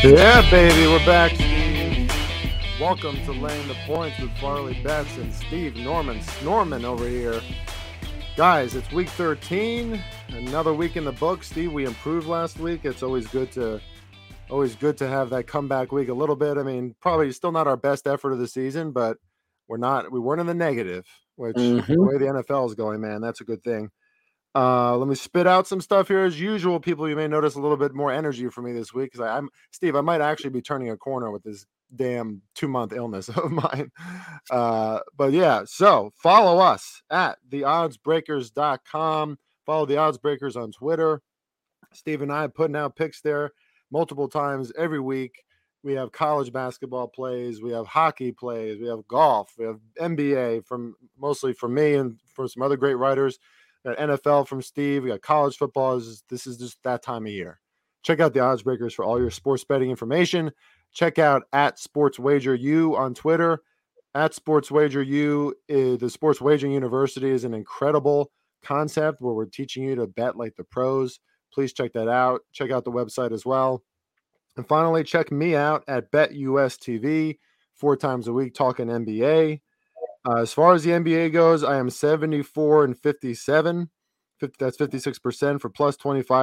Yeah, baby, we're back, Steve. Welcome to Laying the Points with Farley Betts and Steve Norman over here. Guys, it's week 13, another week in the book. Steve, we improved last week. It's always good to have that comeback week a little bit. I mean, probably still not our best effort of the season, but we weren't in the negative, which the way the NFL is going, man, that's a good thing. Let me spit out some stuff here. As usual, people, you may notice a little bit more energy from me this week because I'm Steve. I might actually be turning a corner with this damn 2-month illness of mine. But yeah, so follow us at theoddsbreakers.com. Follow the Odds Breakers on Twitter. Steve and I are putting out picks there multiple times every week. We have college basketball plays, we have hockey plays, we have golf, we have NBA mostly from me and from some other great writers. NFL from Steve. We got college football. This is just that time of year. Check out the Odds Breakers for all your sports betting information. Check out at SportsWagerU on Twitter. At SportsWagerU, the Sports Wagering University is an incredible concept where we're teaching you to bet like the pros. Please check that out. Check out the website as well. And finally, check me out at BetUSTV 4 times a week talking NBA. As far as the NBA goes, I am 74 and 57. That's 56% for plus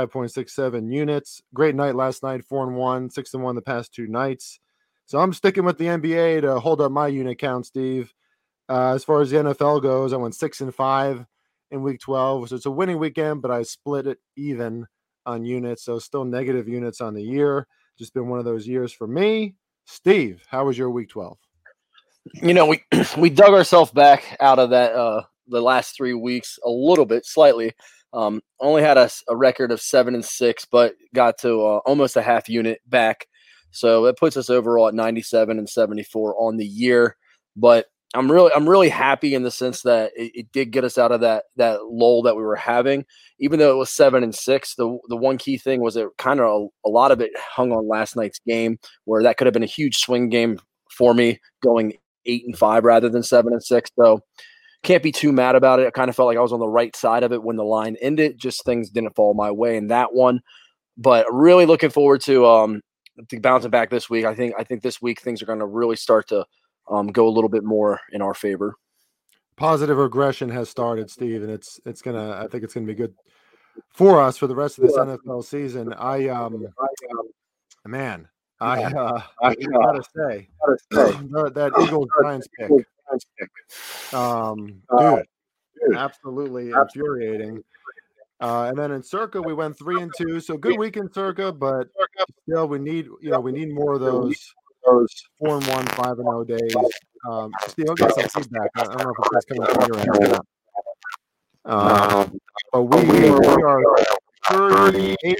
25.67 units. Great night last night, 4-1, 6-1 the past 2 nights. So I'm sticking with the NBA to hold up my unit count, Steve. As far as the NFL goes, I went 6-5 in week 12. So it's a winning weekend, but I split it even on units. So still negative units on the year. Just been one of those years for me. Steve, how was your week 12? You know, we dug ourselves back out of that the last 3 weeks a little bit, slightly. Only had a record of 7-6, but got to almost a half unit back. So it puts us overall at 97 and 74 on the year. But I'm really happy in the sense that it did get us out of that lull that we were having. Even though it was 7-6, the one key thing was it kind of a lot of it hung on last night's game, where that could have been a huge swing game for me going 8-5 rather than 7-6. So can't be too mad about it. I kind of felt like I was on the right side of it when the line ended. Just things didn't fall my way in that one. But really looking forward to bouncing back this week. I think this week things are going to really start to go a little bit more in our favor. Positive regression has started, Steve, and I think it's gonna be good for us for the rest of this NFL season. I gotta say that Eagles Giants pick, dude, absolutely infuriating. And then in Circa we went 3-2, so good week in Circa, but still we need more of those 4-1, 5-0 days. Steve, I'll get some feedback. I don't know if it's coming from your end or not. But we are 38,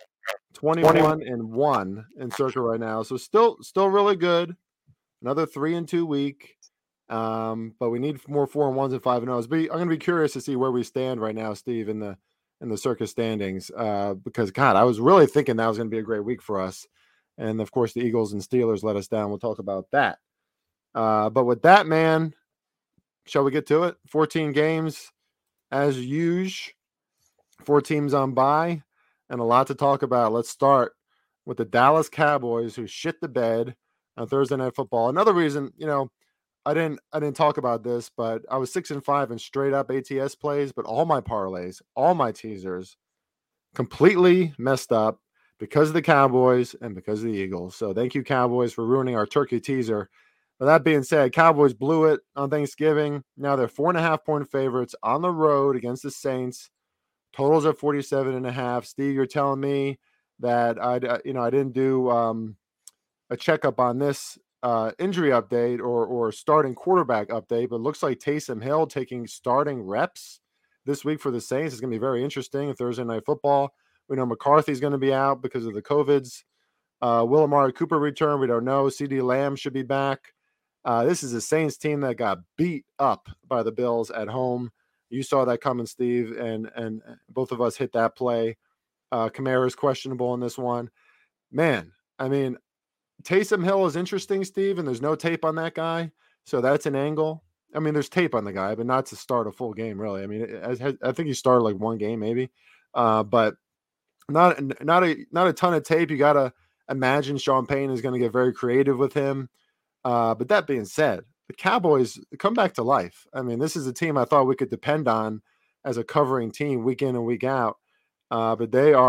21 and 1 in Circa right now, so still really good. Another 3-2 week, but we need more 4-1s and 5-0s. But I'm going to be curious to see where we stand right now, Steve, in the Circa standings, because God, I was really thinking that was going to be a great week for us, and of course the Eagles and Steelers let us down. We'll talk about that. But with that, man, shall we get to it? 14 games as usual, 4 teams on bye. And a lot to talk about. Let's start with the Dallas Cowboys, who shit the bed on Thursday Night Football. Another reason, I didn't talk about this, but I was 6-5 in straight up ATS plays, but all my parlays, all my teasers, completely messed up because of the Cowboys and because of the Eagles. So thank you, Cowboys, for ruining our turkey teaser. But that being said, Cowboys blew it on Thanksgiving. Now they're 4.5-point favorites on the road against the Saints. Totals at 47.5. Steve, you're telling me that I didn't do a checkup on this injury update or starting quarterback update, but it looks like Taysom Hill taking starting reps this week for the Saints. It's going to be very interesting in Thursday Night Football. We know McCarthy's going to be out because of the COVIDs. Will Amari Cooper return? We don't know. CeeDee Lamb should be back. This is a Saints team that got beat up by the Bills at home. You saw that coming, Steve, and both of us hit that play. Kamara's questionable in this one. Man, I mean, Taysom Hill is interesting, Steve, and there's no tape on that guy, so that's an angle. I mean, there's tape on the guy, but not to start a full game, really. I mean, I think he started like one game, maybe, but not a ton of tape. You gotta. imagine Sean Payton is going to get very creative with him. But that being said, the Cowboys come back to life. I mean, this is a team I thought we could depend on as a covering team week in and week out. But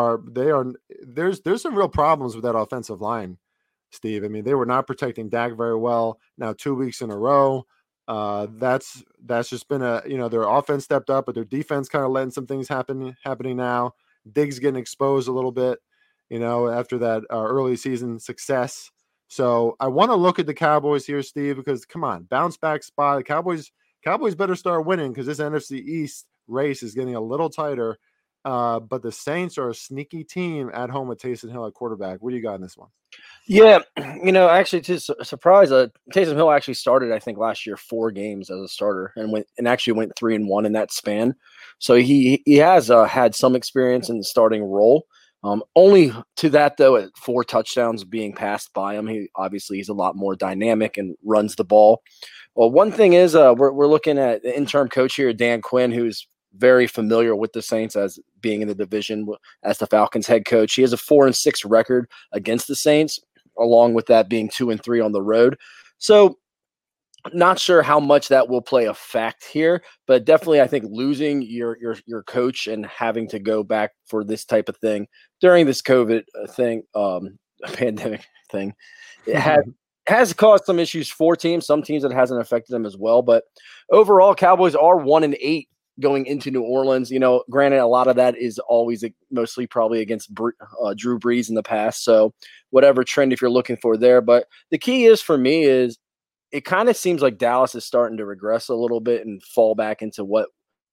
there's some real problems with that offensive line, Steve. I mean, they were not protecting Dak very well. Now 2 weeks in a row. That's just been their offense stepped up, but their defense kind of letting some things happening now. Diggs getting exposed a little bit, after that early season success. So I want to look at the Cowboys here, Steve, because come on, bounce back spot. The Cowboys better start winning because this NFC East race is getting a little tighter. But the Saints are a sneaky team at home with Taysom Hill at quarterback. What do you got in this one? Yeah, actually, to surprise, Taysom Hill actually started, I think, last year 4 games as a starter and actually went 3-1 in that span. So he has had some experience in the starting role. Only to that, though, at 4 touchdowns being passed by him. He's a lot more dynamic and runs the ball. Well, one thing is we're looking at the interim coach here, Dan Quinn, who's very familiar with the Saints as being in the division as the Falcons head coach. He has a 4-6 record against the Saints, along with that being 2-3 on the road. So not sure how much that will play a fact here, but definitely I think losing your coach and having to go back for this type of thing during this COVID thing, pandemic thing, it has caused some issues for teams. Some teams it hasn't affected them as well, but overall Cowboys are 1-8 going into New Orleans. Granted, a lot of that is always mostly probably against Drew Brees in the past. So whatever trend if you're looking for there, but the key is for me is it kind of seems like Dallas is starting to regress a little bit and fall back into what,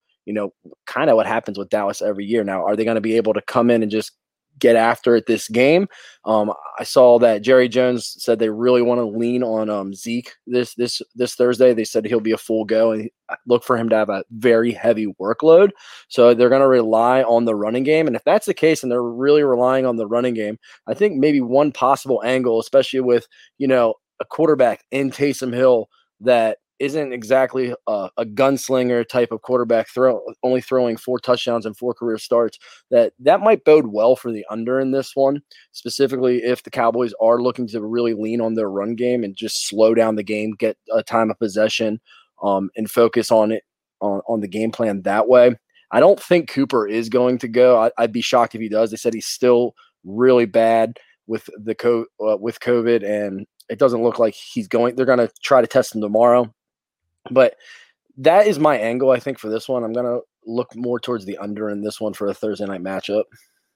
kind of what happens with Dallas every year. Now, are they going to be able to come in and just get after it this game? I saw that Jerry Jones said they really want to lean on Zeke this Thursday. They said he'll be a full go and look for him to have a very heavy workload. So they're going to rely on the running game. And if that's the case and they're really relying on the running game, I think maybe one possible angle, especially with, a quarterback in Taysom Hill that isn't exactly a gunslinger type of quarterback, only throwing 4 touchdowns and 4 career starts, that might bode well for the under in this one, specifically if the Cowboys are looking to really lean on their run game and just slow down the game, get a time of possession, and focus on it on the game plan that way. I don't think Cooper is going to go. I'd be shocked if he does. They said he's still really bad with with COVID, and it doesn't look like he's going. They're going to try to test him tomorrow. But that is my angle, I think, for this one. I'm going to look more towards the under in this one for a Thursday night matchup.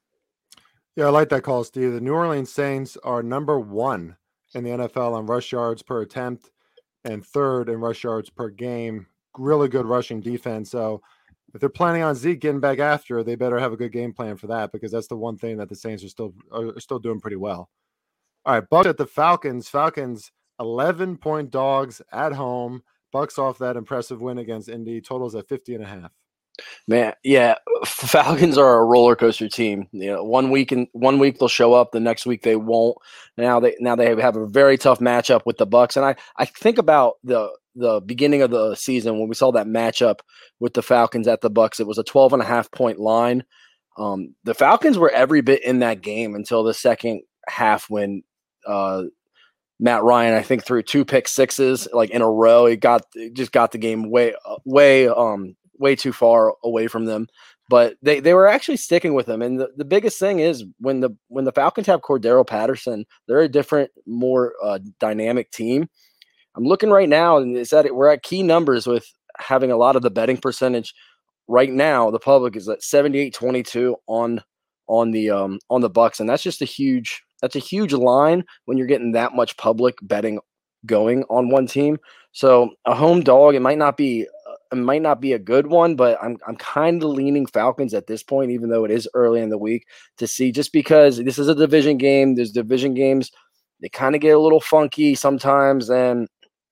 Yeah, I like that call, Steve. The New Orleans Saints are number 1 in the NFL on rush yards per attempt and 3rd in rush yards per game. Really good rushing defense. So if they're planning on Zeke getting back after, they better have a good game plan for that, because that's the one thing that the Saints are still doing pretty well. All right, Bucks at the Falcons. Falcons 11-point dogs at home. Bucks off that impressive win against Indy. Totals at 50.5. Man, yeah, Falcons are a roller coaster team. 1 week they'll show up, the next week they won't. Now they have a very tough matchup with the Bucks, and I think about the beginning of the season when we saw that matchup with the Falcons at the Bucks. It was a 12.5-point line. The Falcons were every bit in that game until the second half when Matt Ryan, I think, threw 2 pick sixes like in a row. It just got the game way too far away from them. But they were actually sticking with them. And the biggest thing is when the Falcons have Cordero Patterson, they're a different, more dynamic team. I'm looking right now, and we're at key numbers with having a lot of the betting percentage right now. The public is at 78-22 on the Bucks, and that's just a huge line when you're getting that much public betting going on one team. So a home dog, it might not be a good one, but I'm kind of leaning Falcons at this point, even though it is early in the week, to see, just because this is a division game. There's division games, they kind of get a little funky sometimes, and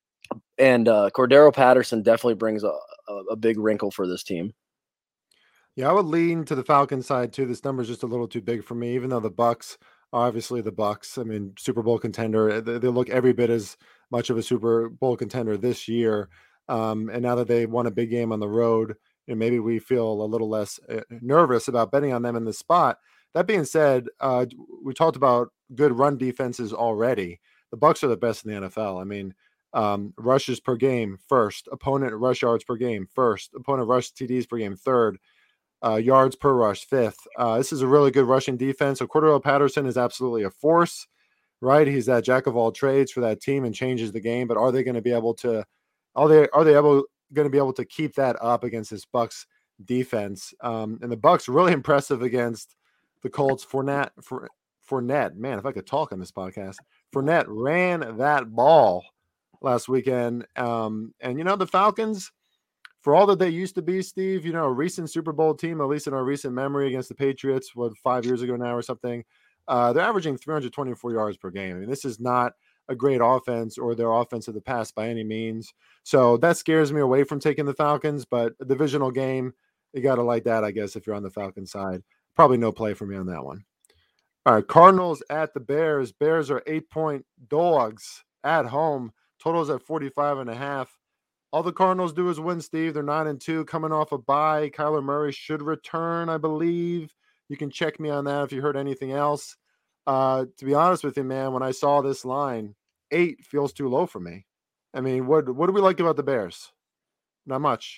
Cordero Patterson definitely brings a big wrinkle for this team. Yeah, I would lean to the Falcons side too. This number is just a little too big for me, even though the Bucks are obviously the Bucks. I mean, Super Bowl contender. They look every bit as much of a Super Bowl contender this year. And now that they won a big game on the road, maybe we feel a little less nervous about betting on them in this spot. That being said, we talked about good run defenses already. The Bucs are the best in the NFL. I mean, rushes per game, first. Opponent rush yards per game, first. Opponent rush TDs per game, third. Yards per rush, fifth. This is a really good rushing defense. So Cordarrelle Patterson is absolutely a force, right? He's that jack of all trades for that team and changes the game. But are they going to be able to? Are they going to be able to keep that up against this Bucs defense? And the Bucs really impressive against the Colts. Fournette, man, if I could talk on this podcast, Fournette ran that ball last weekend. And the Falcons, for all that they used to be, Steve, a recent Super Bowl team, at least in our recent memory against the Patriots, 5 years ago now or something, they're averaging 324 yards per game. I mean, this is not a great offense or their offense of the past by any means. So that scares me away from taking the Falcons, but a divisional game, you got to like that, I guess, if you're on the Falcons side. Probably no play for me on that one. All right, Cardinals at the Bears. Bears are 8-point dogs at home. Totals at 45.5. All the Cardinals do is win, Steve. They're 9-2, coming off a bye. Kyler Murray should return, I believe. You can check me on that if you heard anything else. To be honest with you, man, when I saw this line, 8 feels too low for me. I mean, what do we like about the Bears? Not much.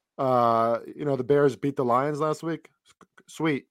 The Bears beat the Lions last week. Sweet.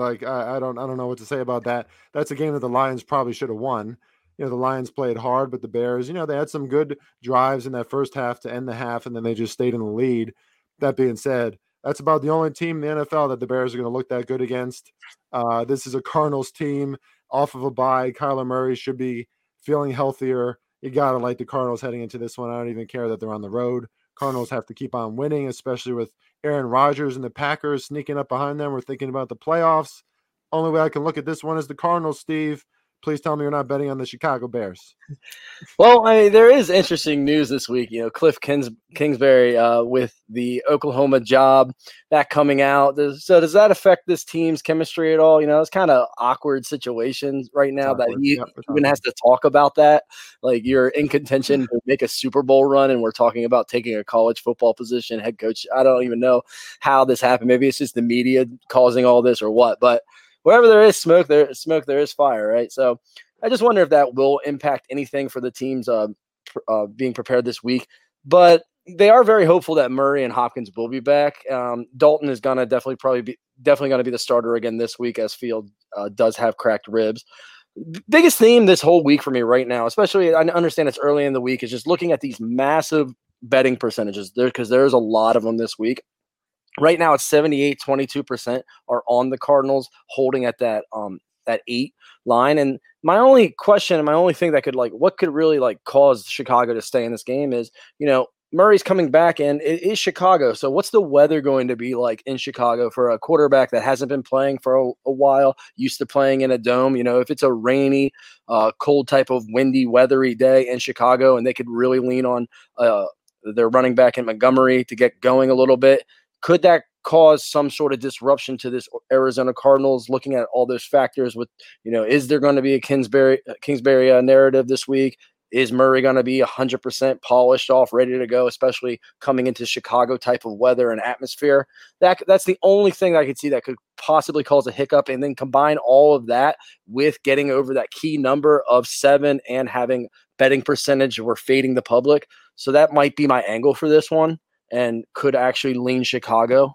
I don't know what to say about that. That's a game that the Lions probably should have won. The Lions played hard, but the Bears, they had some good drives in that first half to end the half, and then they just stayed in the lead. That being said, that's about the only team in the NFL that the Bears are going to look that good against. This is a Cardinals team off of a bye. Kyler Murray should be feeling healthier. You got to like the Cardinals heading into this one. I don't even care that they're on the road. Cardinals have to keep on winning, especially with Aaron Rodgers and the Packers sneaking up behind them. We're thinking about the playoffs. Only way I can look at this one is the Cardinals, Steve. Please tell me you're not betting on the Chicago Bears. Well, there is interesting news this week. Cliff Kingsbury with the Oklahoma job, that coming out. So does that affect this team's chemistry at all? It's kind of awkward situations right now that he even has to talk about that. Like, you're in contention to make a Super Bowl run, and we're talking about taking a college football position, head coach. I don't even know how this happened. Maybe it's just the media causing all this or what, but wherever there is smoke, there is fire, right? So I just wonder if that will impact anything for the teams being prepared this week. But they are very hopeful that Murray and Hopkins will be back. Dalton is gonna definitely going to be the starter again this week, as Field does have cracked ribs. Biggest theme this whole week for me right now, especially I understand it's early in the week, is just looking at these massive betting percentages there, because there's a lot of them this week. Right now, it's 78-22% are on the Cardinals, holding at that 8 line. And my only question, and my only thing that could what could really cause Chicago to stay in this game is, Murray's coming back, and it is Chicago. So what's the weather going to be like in Chicago for a quarterback that hasn't been playing for a while, used to playing in a dome? If it's a rainy, cold type of windy, weathery day in Chicago, and they could really lean on their running back in Montgomery to get going a little bit, could that cause some sort of disruption to this Arizona Cardinals? Looking at all those factors, with is there going to be a Kingsbury narrative this week? Is Murray going to be 100% polished off, ready to go, especially coming into Chicago type of weather and atmosphere? That's the only thing I could see that could possibly cause a hiccup. And then combine all of that with getting over that key number of 7 and having betting percentage or fading the public. So that might be my angle for this one, and could actually lean Chicago.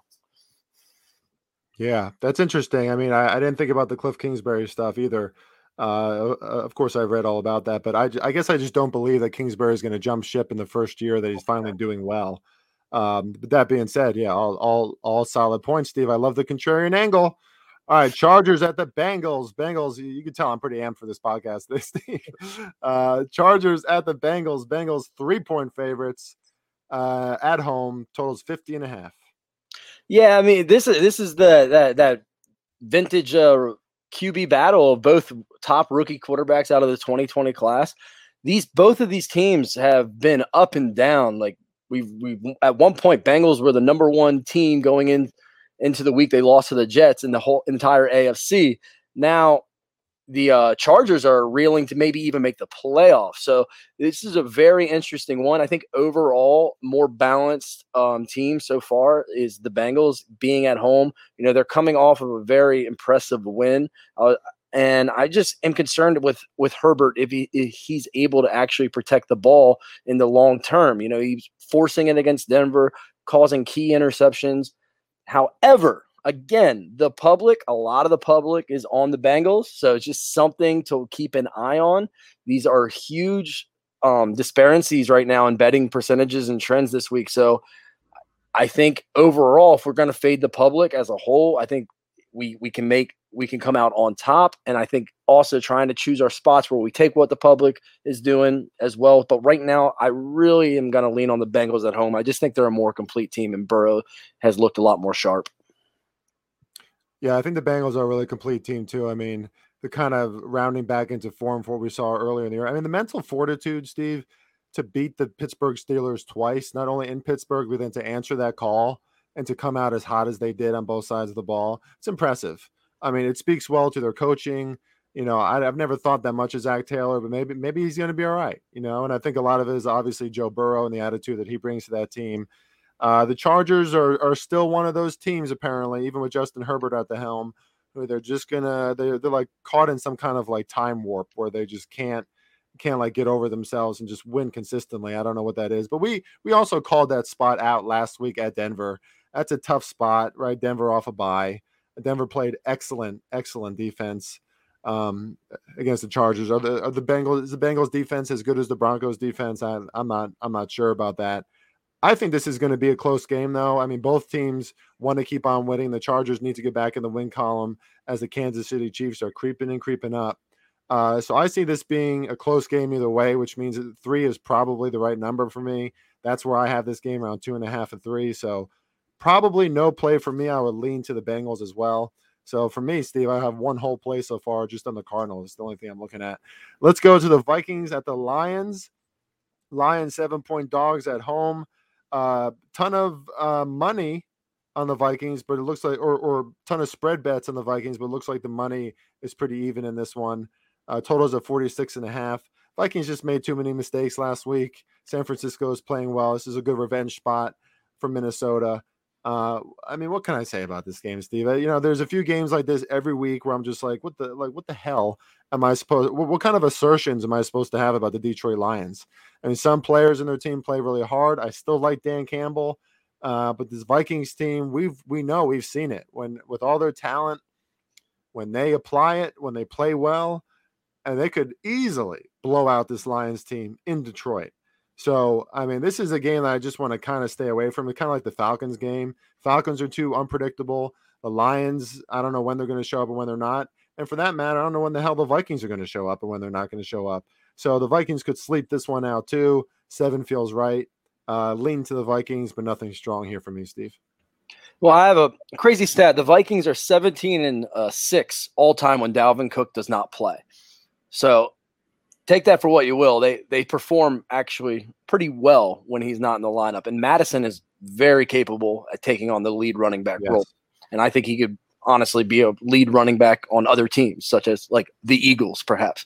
Yeah, that's interesting. I mean, I didn't think about the Cliff Kingsbury stuff either. Of course, I've read all about that, but I guess I just don't believe that Kingsbury is going to jump ship in the first year that he's finally doing well. But that being said, yeah, all solid points, Steve. I love the contrarian angle. All right, Chargers at the Bengals. Bengals, you can tell I'm pretty amped for this podcast, Steve. Chargers at the Bengals. Bengals 3-point favorites at home. Totals 50.5. Yeah, I mean, this is that vintage QB battle of both top rookie quarterbacks out of the 2020 class. Both of these teams have been up and down. Like, we at one point, Bengals were the number 1 team going into the week. They lost to the Jets in the whole entire AFC. Now the Chargers are reeling to maybe even make the playoffs. So this is a very interesting one. I think overall, more balanced team so far is the Bengals being at home. They're coming off of a very impressive win. And I just am concerned with Herbert if he's able to actually protect the ball in the long term. He's forcing it against Denver, causing key interceptions. However, again, a lot of the public is on the Bengals, so it's just something to keep an eye on. These are huge disparities right now in betting percentages and trends this week. So I think overall, if we're going to fade the public as a whole, I think we can come out on top. And I think also trying to choose our spots where we take what the public is doing as well. But right now, I really am going to lean on the Bengals at home. I just think they're a more complete team, and Burrow has looked a lot more sharp. Yeah, I think the Bengals are a really complete team too. I mean, the kind of rounding back into form for what we saw earlier in the year. I mean, the mental fortitude, Steve, to beat the Pittsburgh Steelers twice, not only in Pittsburgh, but then to answer that call and to come out as hot as they did on both sides of the ball. It's impressive. I mean, it speaks well to their coaching. I've never thought that much of Zach Taylor, but maybe he's going to be all right. And I think a lot of it is obviously Joe Burrow and the attitude that he brings to that team. The Chargers are still one of those teams, apparently, even with Justin Herbert at the helm, who they're just they're like caught in some kind of like time warp where they just can't like get over themselves and just win consistently. I don't know what that is, but we also called that spot out last week at Denver. That's a tough spot, right? Denver off a bye. Denver played excellent defense against the Chargers. Is the Bengals defense as good as the Broncos defense? I'm not sure about that. I think this is going to be a close game, though. I mean, both teams want to keep on winning. The Chargers need to get back in the win column as the Kansas City Chiefs are creeping up. So I see this being a close game either way, which means 3 is probably the right number for me. That's where I have this game around 2.5 and 3. So probably no play for me. I would lean to the Bengals as well. So for me, Steve, I have one whole play so far just on the Cardinals. It's the only thing I'm looking at. Let's go to the Vikings at the Lions. Lions 7-point dogs at home. Ton of money on the Vikings, but it looks like, or ton of spread bets on the Vikings, but it looks like the money is pretty even in this one. Totals at 46.5. Vikings just made too many mistakes last week. San Francisco is playing well. This is a good revenge spot for Minnesota. I mean, what can I say about this game, Steve? There's a few games like this every week where I'm just like, what the hell am I supposed? What kind of assertions am I supposed to have about the Detroit Lions? I mean, some players in their team play really hard. I still like Dan Campbell, but this Vikings team, we've seen it when with all their talent, when they apply it, when they play well, and they could easily blow out this Lions team in Detroit. So, I mean, this is a game that I just want to kind of stay away from. It's kind of like the Falcons game. Falcons are too unpredictable. The Lions, I don't know when they're going to show up and when they're not. And for that matter, I don't know when the hell the Vikings are going to show up and when they're not going to show up. So the Vikings could sleep this one out too. 7 feels right. Lean to the Vikings, but nothing strong here for me, Steve. Well, I have a crazy stat. The Vikings are 17-6 all time when Dalvin Cook does not play. So take that for what you will. They perform actually pretty well when he's not in the lineup. And Madison is very capable at taking on the lead running back role. And I think he could honestly be a lead running back on other teams, such as like the Eagles, perhaps.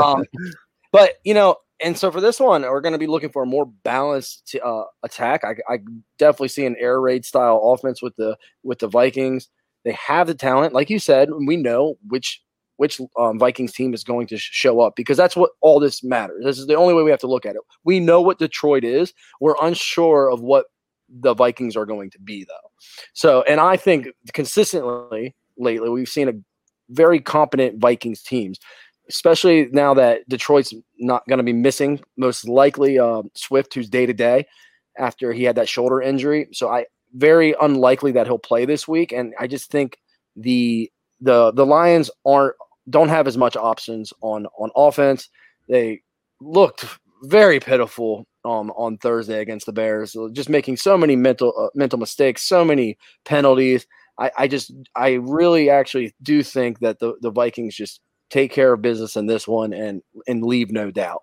But, and so for this one, we're going to be looking for a more balanced attack. I definitely see an air raid style offense with the Vikings. They have the talent. Like you said, we know which Vikings team is going to show up because that's what all this matters. This is the only way we have to look at it. We know what Detroit is. We're unsure of what the Vikings are going to be, though. So, and I think consistently lately, we've seen a very competent Vikings teams, especially now that Detroit's not going to be missing, most likely Swift, who's day-to-day after he had that shoulder injury. So very unlikely that he'll play this week. And I just think the Lions don't have as much options on offense. They looked very pitiful on Thursday against the Bears, just making so many mental mistakes, so many penalties. I really actually do think that the Vikings just take care of business in this one and leave no doubt.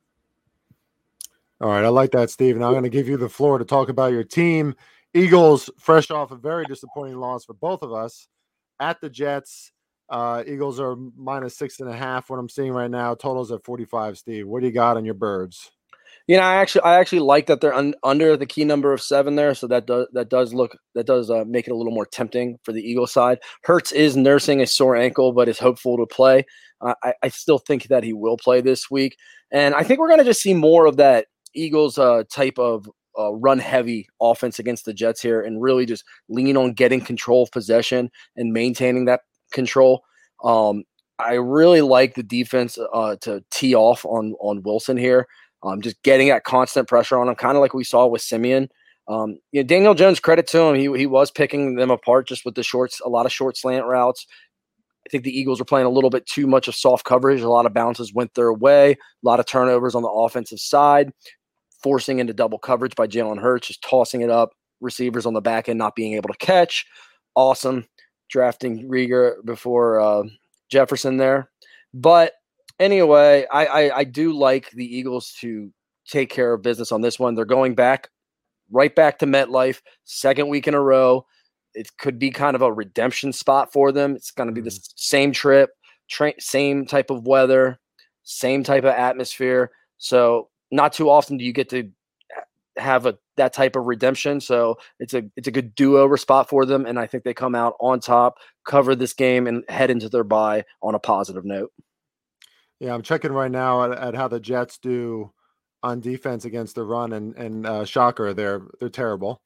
All right, I like that, Steve. Now I'm going to give you the floor to talk about your team. Eagles, fresh off a very disappointing loss for both of us at the Jets. Eagles are -6.5. What I'm seeing right now, totals at 45. Steve, what do you got on your Birds? I actually like that they're under the key number of 7 there, so that does make it a little more tempting for the Eagles side. Hurts is nursing a sore ankle, but is hopeful to play. I still think that he will play this week, and I think we're going to just see more of that Eagles type of run heavy offense against the Jets here, and really just lean on getting control of possession and maintaining that control. I really like the defense to tee off on Wilson here. Just getting that constant pressure on him, kind of like we saw with Simeon. Daniel Jones, credit to him, he was picking them apart just with a lot of short slant routes. I think the Eagles were playing a little bit too much of soft coverage. A lot of bounces went their way, a lot of turnovers on the offensive side, forcing into double coverage by Jalen Hurts, just tossing it up, receivers on the back end not being able to catch. Awesome drafting Reagor before Jefferson there. But anyway, I do like the Eagles to take care of business on this one. They're going right back to MetLife, second week in a row. It could be kind of a redemption spot for them. It's going to be the same trip, same type of weather, same type of atmosphere. So not too often do you get to have that type of redemption. So it's a good do-over spot for them, and I think they come out on top, cover this game, and head into their bye on a positive note. Yeah, I'm checking right now at how the Jets do on defense against the run, and shocker, they're terrible.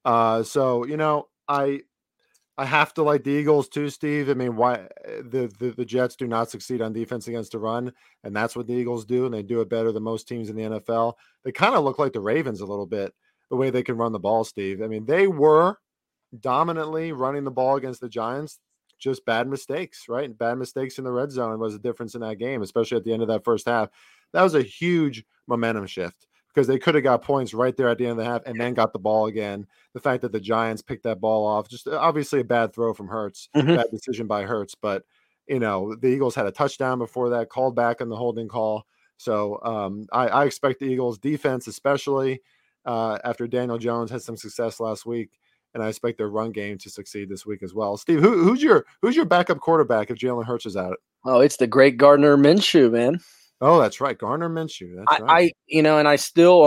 So I have to like the Eagles too, Steve. I mean, why the Jets do not succeed on defense against the run, and that's what the Eagles do, and they do it better than most teams in the NFL. They kind of look like the Ravens a little bit, the way they can run the ball, Steve. I mean, they were dominantly running the ball against the Giants, just bad mistakes, right? Bad mistakes in the red zone was the difference in that game, especially at the end of that first half. That was a huge momentum shift because they could have got points right there at the end of the half and then got the ball again. The fact that the Giants picked that ball off, just obviously a bad throw from Hurts, bad decision by Hurts. But, the Eagles had a touchdown before that, called back on the holding call. So I expect the Eagles defense, especially after Daniel Jones had some success last week, and I expect their run game to succeed this week as well. Steve, who's your backup quarterback if Jalen Hurts is out? Oh, it's the great Gardner Minshew, man. Oh, that's right, Gardner Minshew. That's right. And I still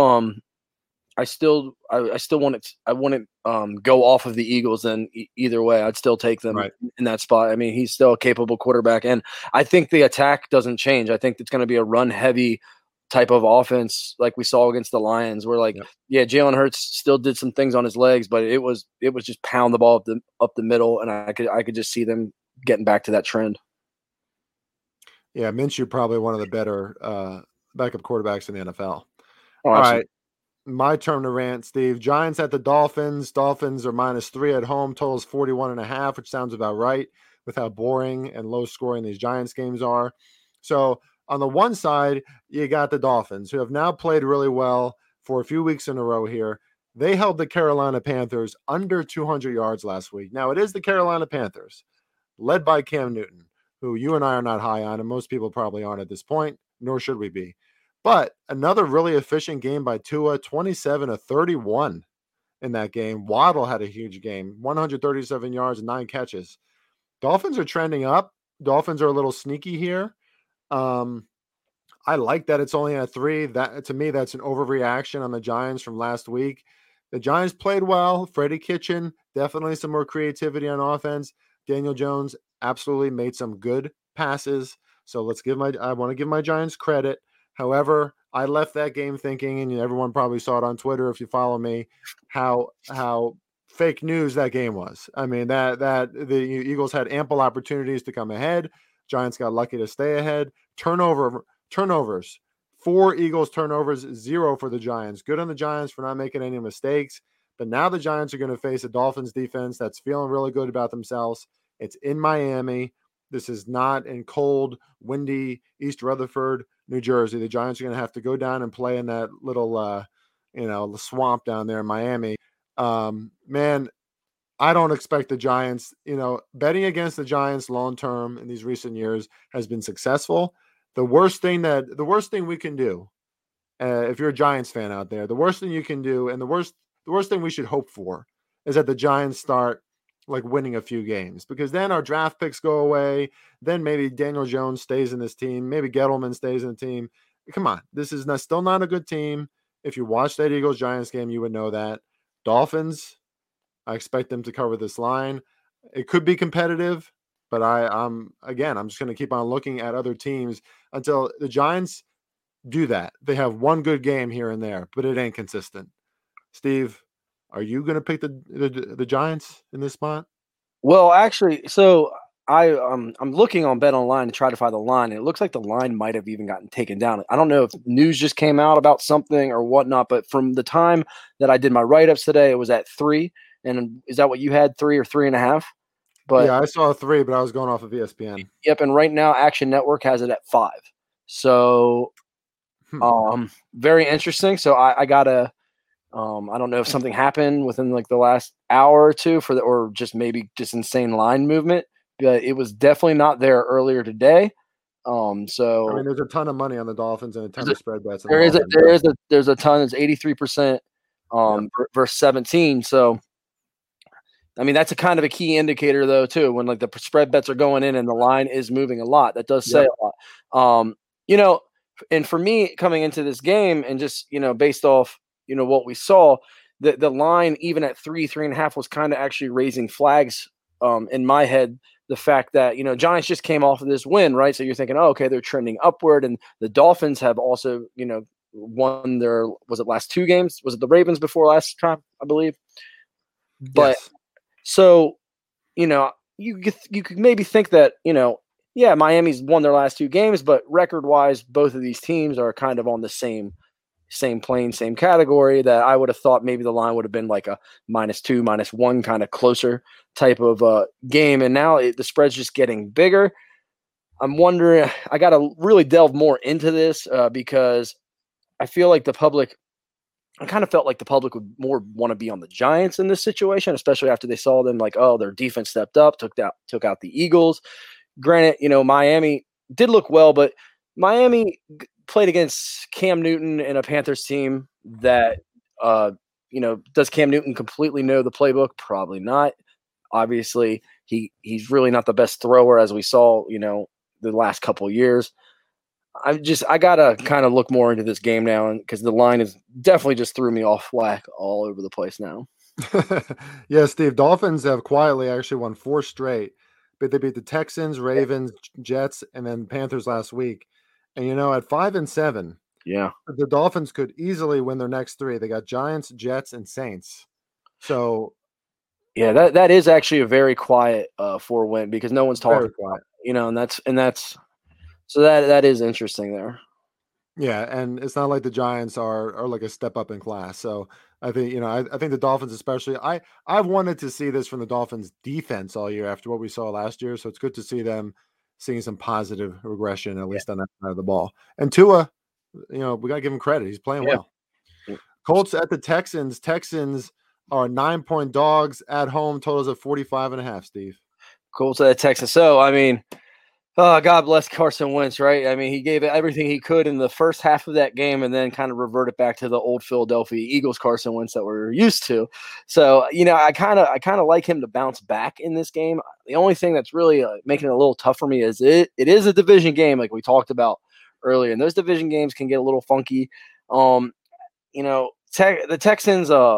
want to go off of the Eagles, and either way, I'd still take them in that spot. I mean, he's still a capable quarterback, and I think the attack doesn't change. I think it's going to be a run heavy type of offense like we saw against the Lions, where Jalen Hurts still did some things on his legs, but it was just pound the ball up the middle, and I could just see them getting back to that trend. Yeah, Minshew probably one of the better backup quarterbacks in the NFL. Oh, all right, my turn to rant, Steve. Giants at the Dolphins. Dolphins are -3 at home. Totals 41.5, which sounds about right with how boring and low scoring these Giants games are. So on the one side, you got the Dolphins, who have now played really well for a few weeks in a row here. They held the Carolina Panthers under 200 yards last week. Now, it is the Carolina Panthers, led by Cam Newton, who you and I are not high on, and most people probably aren't at this point, nor should we be. But another really efficient game by Tua, 27-31 in that game. Waddle had a huge game, 137 yards and 9 catches. Dolphins are trending up. Dolphins are a little sneaky here. I like that it's only at 3. That, to me, that's an overreaction on the Giants from last week. The Giants played well. Freddie Kitchen, definitely some more creativity on offense. Daniel Jones absolutely made some good passes. So I want to give my Giants credit. However, I left that game thinking, and everyone probably saw it on Twitter if you follow me, how fake news that game was. I mean, that the Eagles had ample opportunities to come ahead. Giants got lucky to stay ahead. Turnovers. 4 Eagles turnovers, 0 for the Giants. Good on the Giants for not making any mistakes. But now the Giants are going to face a Dolphins defense that's feeling really good about themselves. It's in Miami. This is not in cold, windy East Rutherford, New Jersey. The Giants are going to have to go down and play in that little, swamp down there in Miami. Man, I don't expect the Giants, betting against the Giants long-term in these recent years has been successful. The worst thing we can do, if you're a Giants fan out there, the worst thing you can do, and the worst thing we should hope for, is that the Giants start winning a few games, because then our draft picks go away. Then maybe Daniel Jones stays in this team. Maybe Gettleman stays in the team. Come on, this is still not a good team. If you watched that Eagles-Giants game, you would know that. Dolphins, I expect them to cover this line. It could be competitive, but I'm just going to keep on looking at other teams until the Giants do that. They have one good game here and there, but it ain't consistent. Steve, are you going to pick the Giants in this spot? Well, actually, so I'm looking on Bet Online to try to find the line, and it looks like the line might have even gotten taken down. I don't know if news just came out about something or whatnot, but from the time that I did my write-ups today, it was at 3. And is that what you had, 3 or 3.5? But yeah, I saw 3, but I was going off of ESPN. Yep, and right now Action Network has it at 5. So, very interesting. So I gotta. I don't know if something happened within like the last hour or two or just maybe just insane line movement, but it was definitely not there earlier today. So I mean, there's a ton of money on the Dolphins and a ton of spread bets. There's a ton. It's 83% versus 17. So I mean, that's a kind of a key indicator though too, when like the spread bets are going in and the line is moving a lot. That does say a lot. And for me coming into this game and just based off what we saw, the line even at 3.5 was kind of actually raising flags in my head. The fact that Giants just came off of this win, right? So you're thinking, oh, okay, they're trending upward, and the Dolphins have also won their last 2 games? Was it the Ravens before last time, I believe? But yes. So you could maybe think that Miami's won their last 2 games, but record wise, both of these teams are kind of on the same plane, same category. That I would have thought maybe the line would have been like a -2, -1 kind of closer type of game. And now the spread's just getting bigger. I'm wondering, I got to really delve more into this because I feel like I kind of felt like the public would more want to be on the Giants in this situation, especially after they saw them like, oh, their defense stepped up, took out the Eagles. Granted, Miami did look well, but Miami played against Cam Newton and a Panthers team that, does Cam Newton completely know the playbook? Probably not. Obviously, he's really not the best thrower, as we saw, the last couple of years. I gotta kind of look more into this game now, and because the line is definitely just threw me off whack all over the place now. Yeah, Steve, Dolphins have quietly actually won 4 straight, but they beat the Texans, Ravens, Jets, and then Panthers last week. And at 5-7, the Dolphins could easily win their next 3. They got Giants, Jets, and Saints. So yeah, that is actually a very quiet 4 win because no one's talking about it, and that's. So that is interesting there. Yeah, and it's not like the Giants are like a step up in class. So I think I think the Dolphins especially. I've wanted to see this from the Dolphins defense all year after what we saw last year. So it's good to see them seeing some positive regression at least on that side of the ball. And Tua, we got to give him credit. He's playing well. Colts at the Texans. Texans are 9-point dogs at home. Totals of 45.5. Steve. Colts at the Texans. So I mean. Oh, God bless Carson Wentz, right? I mean, he gave everything he could in the first half of that game and then kind of reverted back to the old Philadelphia Eagles Carson Wentz that we're used to. So, I kind of like him to bounce back in this game. The only thing that's really making it a little tough for me is it is a division game like we talked about earlier, and those division games can get a little funky. The Texans are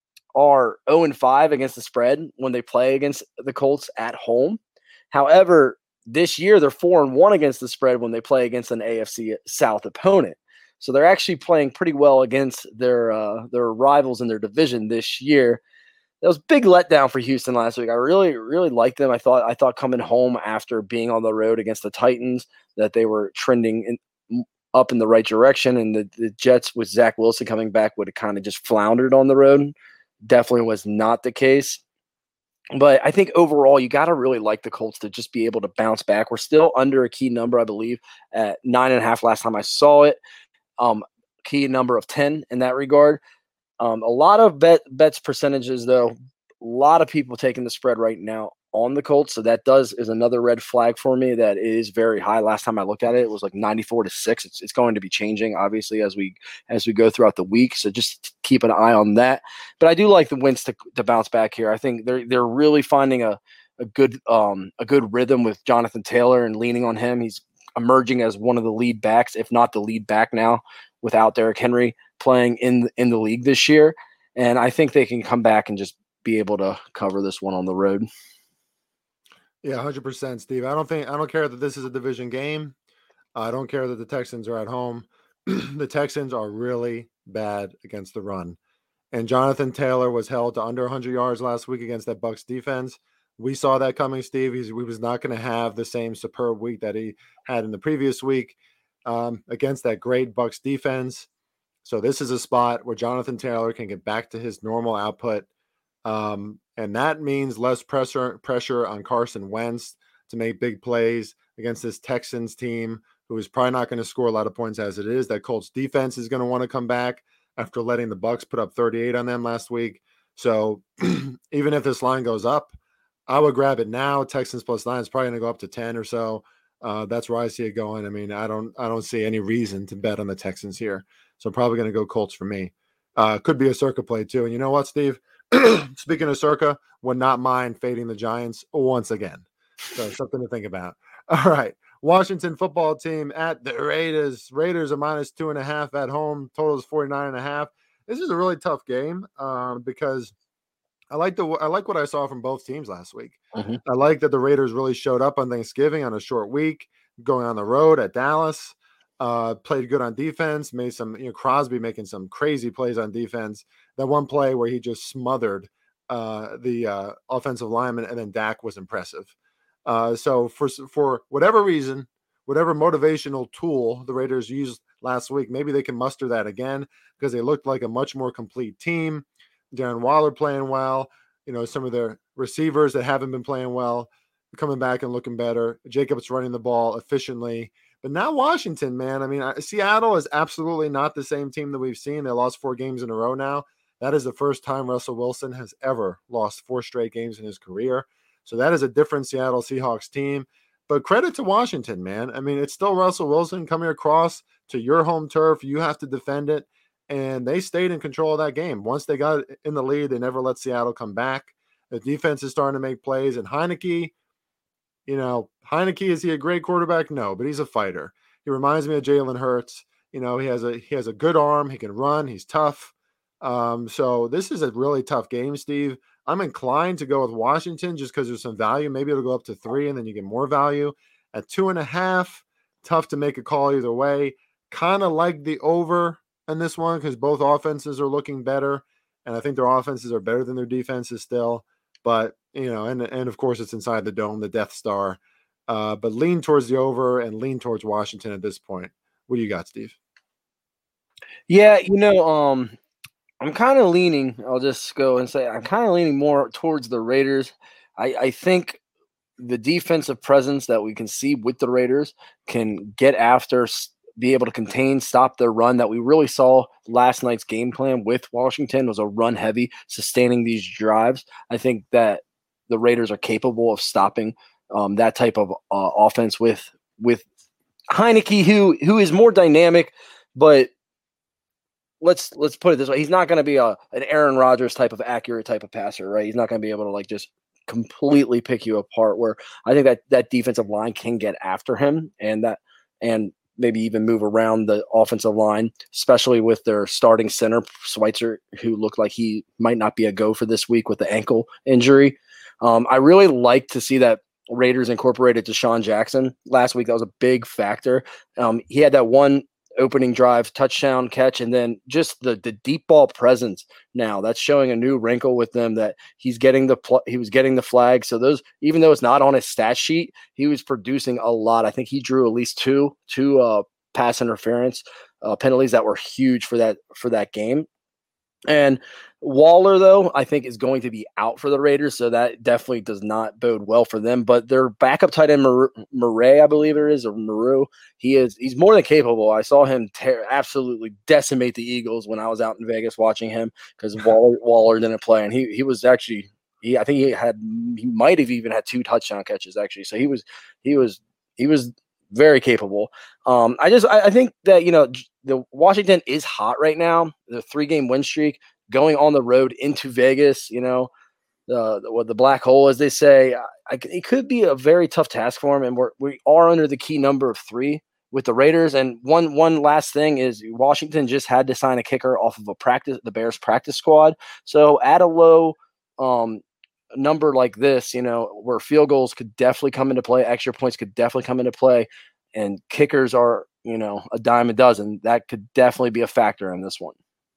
0-5 against the spread when they play against the Colts at home. However, this year, they're 4-1 against the spread when they play against an AFC South opponent. So they're actually playing pretty well against their rivals in their division this year. That was a big letdown for Houston last week. I really, really liked them. I thought coming home after being on the road against the Titans that they were trending up in the right direction, and the Jets with Zach Wilson coming back would have kind of just floundered on the road. Definitely was not the case. But I think overall, you got to really like the Colts to just be able to bounce back. We're still under a key number, I believe, at 9.5 last time I saw it. Key number of 10 in that regard. A lot of bets percentages, though. A lot of people taking the spread right now on the Colts. So that is another red flag for me. That is very high. Last time I looked at it, it was like 94-6. It's going to be changing, obviously, as we go throughout the week. So just keep an eye on that. But I do like the Wentz to bounce back here. I think they're really finding a good rhythm with Jonathan Taylor and leaning on him. He's emerging as one of the lead backs, if not the lead back now, without Derrick Henry playing in the league this year. And I think they can come back and just be able to cover this one on the road. Yeah, 100%, Steve. I don't care that this is a division game. I don't care that the Texans are at home. The Texans are really bad against the run. And Jonathan Taylor was held to under 100 yards last week against that Bucs defense. We saw that coming, Steve. He was not going to have the same superb week that he had in the previous week against that great Bucs defense. So this is a spot where Jonathan Taylor can get back to his normal output. And that means less pressure on Carson Wentz to make big plays against this Texans team, who is probably not going to score a lot of points as it is. That Colts defense is going to want to come back after letting the Bucs put up 38 on them last week. So even if this line goes up, I would grab it now. Texans +9 is probably going to go up to 10 or so. That's where I see it going. I mean, I don't see any reason to bet on the Texans here. So I'm probably going to go Colts for me. Could be a Circa play too. And you know what, Steve? Speaking of Circa, would not mind fading the Giants once again. So something to think about. All right. Washington football team at the Raiders. Raiders are -2.5 at home. Total is 49.5. This is a really tough game because I like what I saw from both teams last week. Mm-hmm. I like that the Raiders really showed up on Thanksgiving on a short week, going on the road at Dallas. Played good on defense, made some, Crosby making some crazy plays on defense. That one play where he just smothered the offensive lineman, and then Dak was impressive. So for whatever reason, whatever motivational tool the Raiders used last week, maybe they can muster that again because they looked like a much more complete team. Darren Waller playing well, some of their receivers that haven't been playing well, coming back and looking better. Jacobs running the ball efficiently. But now Washington, man, I mean, Seattle is absolutely not the same team that we've seen. They lost 4 games in a row now. That is the first time Russell Wilson has ever lost 4 straight games in his career. So that is a different Seattle Seahawks team. But credit to Washington, man. I mean, it's still Russell Wilson coming across to your home turf. You have to defend it. And they stayed in control of that game. Once they got in the lead, they never let Seattle come back. The defense is starting to make plays. And Heineke, is he a great quarterback? No, but he's a fighter. He reminds me of Jalen Hurts. He has a good arm. He can run. He's tough. So this is a really tough game, Steve. I'm inclined to go with Washington just because there's some value. Maybe it'll go up to 3 and then you get more value. At 2.5, tough to make a call either way. Kind of like the over in this one because both offenses are looking better. And I think their offenses are better than their defenses still. But, and of course it's inside the dome, the Death Star. But lean towards the over and lean towards Washington at this point. What do you got, Steve? Yeah, I'm kind of leaning, I'll just go and say, I'm kind of leaning more towards the Raiders. I think the defensive presence that we can see with the Raiders can get after, be able to contain, stop their run that we really saw last night's game plan with Washington was a run heavy, sustaining these drives. I think that the Raiders are capable of stopping that type of offense with Heineke, who is more dynamic, but let's put it this way. He's not going to be an Aaron Rodgers type of accurate type of passer, right? He's not going to be able to just completely pick you apart, where I think that defensive line can get after him and maybe even move around the offensive line, especially with their starting center, Schweitzer, who looked like he might not be a go for this week with the ankle injury. I really like to see that Raiders incorporated Deshaun Jackson last week. That was a big factor. He had that one opening drive touchdown catch, and then just the deep ball presence. Now that's showing a new wrinkle with them that he was getting the flag. So those, even though it's not on his stat sheet, he was producing a lot. I think he drew at least two pass interference penalties that were huge for that game. And Waller, though, I think is going to be out for the Raiders, so that definitely does not bode well for them. But their backup tight end, Murray, I believe it is, or Maru, he's more than capable. I saw him absolutely decimate the Eagles when I was out in Vegas watching him because Waller didn't play, and he was actually I think he might have even had 2 touchdown catches actually. So he was very capable. I think that the Washington is hot right now. The 3-game win streak, going on the road into Vegas, the black hole, as they say. It could be a very tough task for him, and we are under the key number of 3 with the Raiders. And one last thing is Washington just had to sign a kicker off of the Bears practice squad. So at a low number like this, where field goals could definitely come into play, extra points could definitely come into play, and kickers are, a dime a dozen. That could definitely be a factor in this one.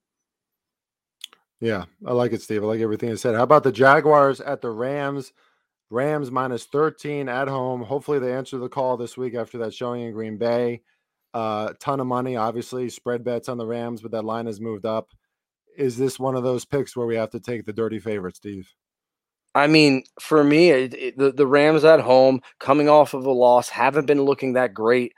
Yeah, I like it, Steve. I like everything you said. How about the Jaguars at the Rams? Rams -13 at home. Hopefully they answer the call this week after that showing in Green Bay. Ton of money, obviously. Spread bets on the Rams, but that line has moved up. Is this one of those picks where we have to take the dirty favorite, Steve? I mean, for me, the Rams at home, coming off of a loss, haven't been looking that great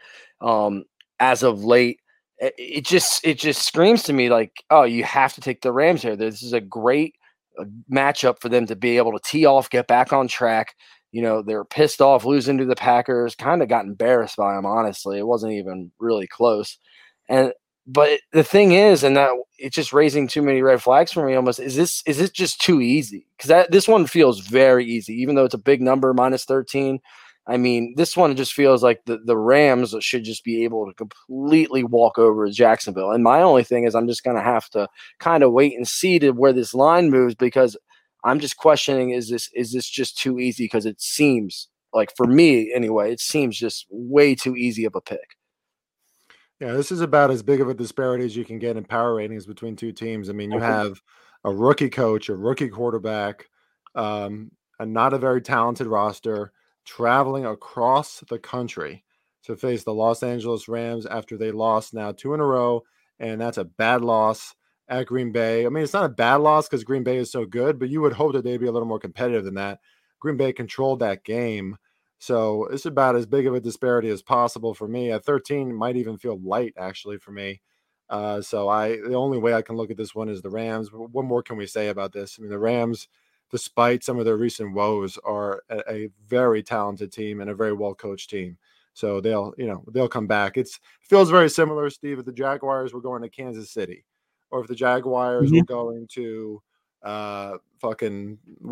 as of late. It just screams to me like, oh, you have to take the Rams here. This is a great matchup for them to be able to tee off, get back on track. They're pissed off losing to the Packers, kind of got embarrassed by them, honestly. It wasn't even really close. But the thing is, and that it's just raising too many red flags for me almost, is it just too easy? Because this one feels very easy, even though it's a big number, -13. I mean, this one just feels like the Rams should just be able to completely walk over Jacksonville. And my only thing is I'm just going to have to kind of wait and see to where this line moves, because I'm just questioning, is this just too easy? Because it seems like, for me anyway, it seems just way too easy of a pick. Yeah, this is about as big of a disparity as you can get in power ratings between two teams. I mean, you have a rookie coach, a rookie quarterback, and not a very talented roster, traveling across the country to face the Los Angeles Rams after they lost now 2 in a row, and that's a bad loss at Green Bay. I mean, it's not a bad loss because Green Bay is so good, but you would hope that they'd be a little more competitive than that. Green Bay controlled that game. So it's about as big of a disparity as possible for me. At 13 might even feel light, actually, for me. So the only way I can look at this one is the Rams. What more can we say about this? I mean, the Rams, despite some of their recent woes, are a very talented team and a very well-coached team. So they'll come back. It feels very similar, Steve, if the Jaguars were going to Kansas City, or if the Jaguars were going to some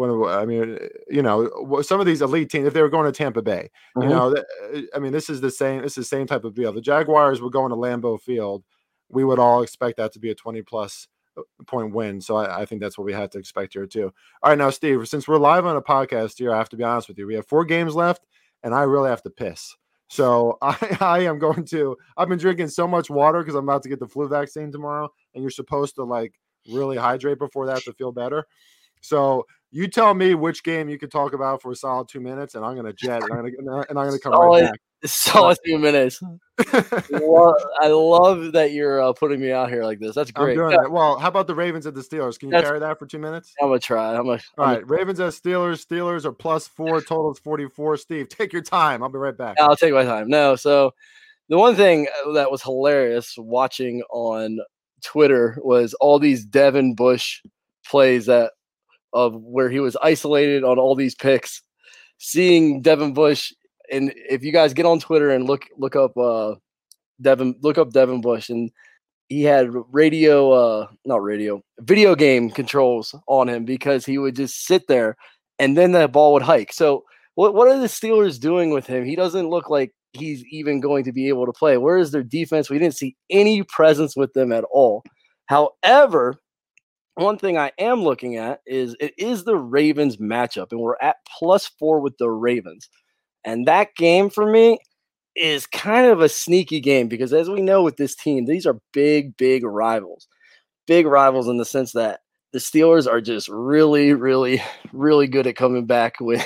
of these elite teams, if they were going to Tampa Bay, this is the same type of deal. The Jaguars were going to Lambeau Field. We would all expect that to be a 20+ point win. So I think that's what we have to expect here too. All right, now, Steve, since we're live on a podcast here, I have to be honest with you. We have 4 games left and I really have to piss. So I've been drinking so much water because I'm about to get the flu vaccine tomorrow, and you're supposed to really hydrate before that to feel better. So you tell me which game you could talk about for a solid 2 minutes, and I'm going to jet, and I'm going to come right back. Solid 2 minutes. I love that you're putting me out here like this. That's great. I'm doing that. Well, how about the Ravens at the Steelers? Can you carry that for 2 minutes? I'm going to try. All right, Ravens at Steelers. Steelers are +4. Total is 44. Steve, take your time. I'll be right back. I'll take my time. No, so the one thing that was hilarious watching on Twitter was all these Devin Bush plays of where he was isolated on all these picks. Seeing Devin Bush, and if you guys get on Twitter and look up Devin Bush, and he had video game controls on him because he would just sit there and then that ball would hike. So what are the Steelers doing with him? He doesn't look like he's even going to be able to play. Where is their defense? We didn't see any presence with them at all. However, one thing I am looking at is it is the Ravens matchup, and we're at +4 with the Ravens. And that game for me is kind of a sneaky game because, as we know with this team, these are big, big rivals. Big rivals in the sense that the Steelers are just really, really, really good at coming back when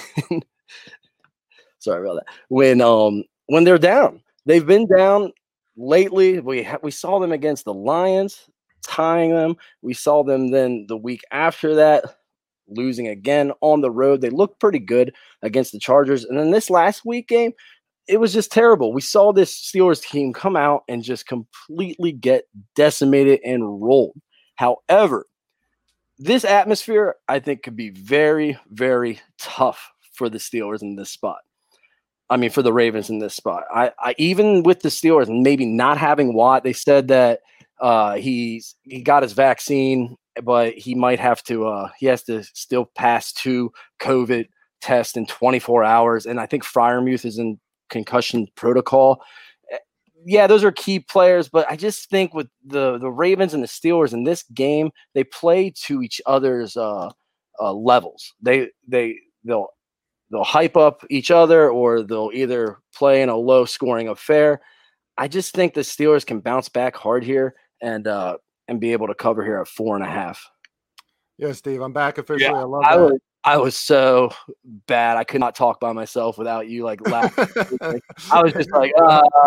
sorry about that. When they're down. They've been down lately. We saw them against the Lions, tying them. We saw them then the week after that, losing again on the road. They looked pretty good against the Chargers. And then this last week game, it was just terrible. We saw this Steelers team come out and just completely get decimated and rolled. However, this atmosphere, I think, could be very, very tough for the Steelers in this spot. I mean, for the Ravens in this spot. I even with the Steelers maybe not having Watt, they said that he got his vaccine but he might have to. He has to still pass 2 COVID tests in 24 hours, and I think Freiermuth is in concussion protocol. Yeah, those are key players, but I just think with the Ravens and the Steelers in this game, they play to each other's levels. They'll hype up each other, or they'll either play in a low scoring affair. I just think the Steelers can bounce back hard here and be able to cover here at 4.5. Yeah, Steve, I'm back officially. Yeah, I love that. I was so bad. I could not talk by myself without you like laughing. I was just like,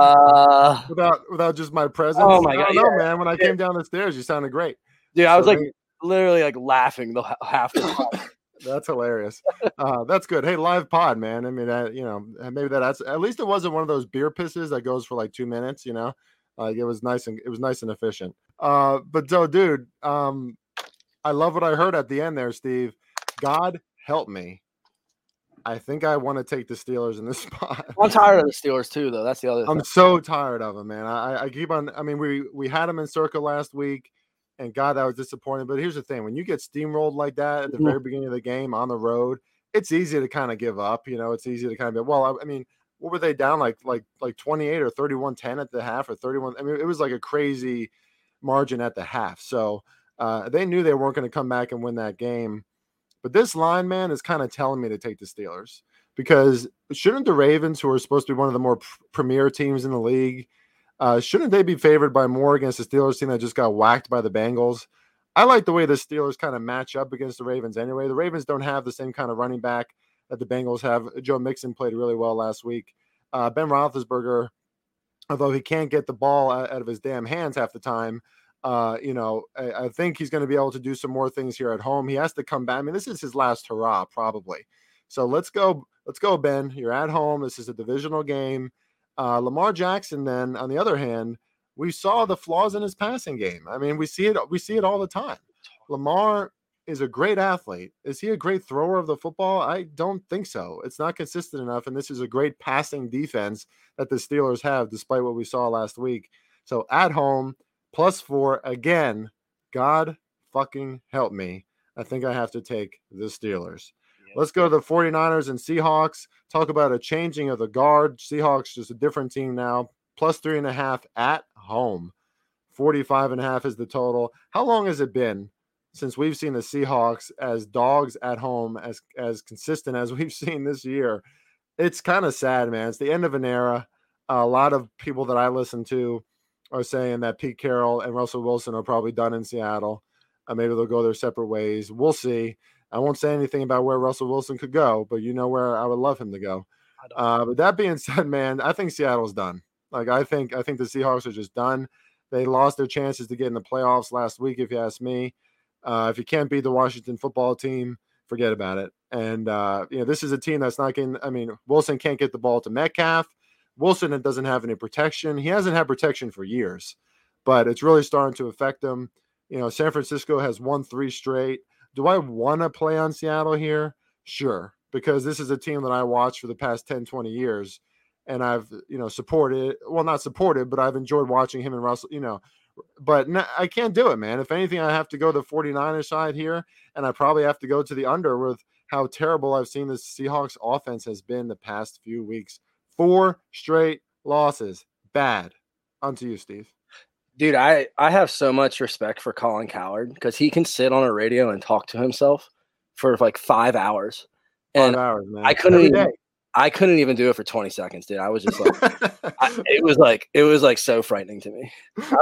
without just my presence. Oh my God, no, man. When I came down the stairs, you sounded great. Dude, I was like literally like laughing the half the time. That's hilarious. That's good. Hey, live pod, man. I mean, maybe that's at least it wasn't one of those beer pisses that goes for like 2 minutes. Like it was nice and efficient. But so, dude, I love what I heard at the end there, Steve. God help me. I think I want to take the Steelers in this spot. I'm tired of the Steelers too, though. That's the other thing. I'm so tired of them, man. I keep on. I mean, we had them in Circa last week, and God, that was disappointing. But here's the thing: when you get steamrolled like that at the very beginning of the game on the road, it's easy to kind of give up. It's easy to kind of be, well, I mean, what were they down like 28 or 31-10 at the half or 31? I mean, it was like a crazy margin at the half. So they knew they weren't going to come back and win that game. But this line, man, is kind of telling me to take the Steelers, because shouldn't the Ravens, who are supposed to be one of the more premier teams in the league, shouldn't they be favored by more against the Steelers team that just got whacked by the Bengals? I like the way the Steelers kind of match up against the Ravens anyway. The Ravens don't have the same kind of running back that the Bengals have. Joe Mixon played really well last week. Ben Roethlisberger, although he can't get the ball out of his damn hands half the time, I think he's going to be able to do some more things here at home. He has to come back. I mean, this is his last hurrah, probably. So let's go, Ben. You're at home. This is a divisional game. Lamar Jackson, then, on the other hand, we saw the flaws in his passing game. I mean, we see it all the time. Lamar is a great athlete. Is he a great thrower of the football? I don't think so. It's not consistent enough, and this is a great passing defense that the Steelers have, despite what we saw last week. So at home, +4 again. God fucking help me. I think I have to take the Steelers. Yeah. Let's go to the 49ers and Seahawks. Talk about a changing of the guard. Seahawks just a different team now. +3.5 at home. 45.5 is the total. How long has it been since we've seen the Seahawks as dogs at home, as consistent as we've seen this year? It's kind of sad, man. It's the end of an era. A lot of people that I listen to are saying that Pete Carroll and Russell Wilson are probably done in Seattle. Maybe they'll go their separate ways. We'll see. I won't say anything about where Russell Wilson could go, but you know where I would love him to go. But that being said, man, I think Seattle's done. Like I think the Seahawks are just done. They lost their chances to get in the playoffs last week, if you ask me. If you can't beat the Washington football team, forget about it. And this is a team that's not getting. I mean, Wilson can't get the ball to Metcalf. Wilson doesn't have any protection. He hasn't had protection for years, but it's really starting to affect him. San Francisco has won 3 straight. Do I want to play on Seattle here? Sure, because this is a team that I watched for the past 10, 20 years, and I've, supported – well, not supported, but I've enjoyed watching him and Russell, But I can't do it, man. If anything, I have to go the 49ers side here, and I probably have to go to the under with how terrible I've seen the Seahawks offense has been the past few weeks. 4 straight losses. Bad. On to you, Steve. Dude, I have so much respect for Colin Cowherd, because he can sit on a radio and talk to himself for like 5 hours. 5 hours, man. I couldn't even do it for 20 seconds, dude. I was just like, it was like so frightening to me.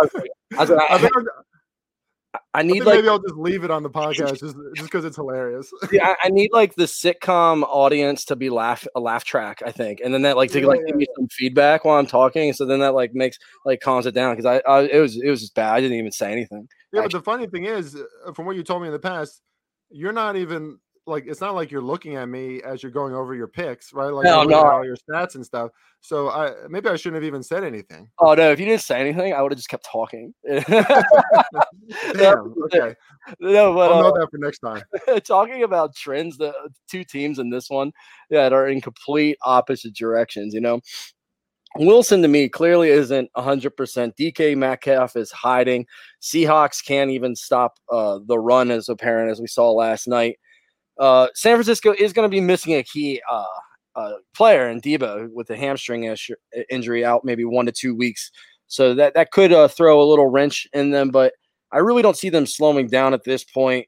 I need maybe I'll just leave it on the podcast just because it's hilarious. Yeah, I need like the sitcom audience to be a laugh track, I think, and then that give me some feedback while I'm talking. So then that makes calms it down, because it was just bad. I didn't even say anything. Yeah, but the funny thing is, from what you told me in the past, you're not even it's not like you're looking at me as you're going over your picks, right? Like all your stats and stuff. So maybe I shouldn't have even said anything. Oh no, if you didn't say anything, I would have just kept talking. Damn, okay. No, but I'll know that for next time. Talking about trends, the 2 teams in this one that are in complete opposite directions, Wilson to me clearly isn't 100%. DK Metcalf is hiding. Seahawks can't even stop the run as apparent as we saw last night. San Francisco is going to be missing a key player in Debo with a hamstring injury out maybe 1 to 2 weeks. So that could throw a little wrench in them, but I really don't see them slowing down at this point.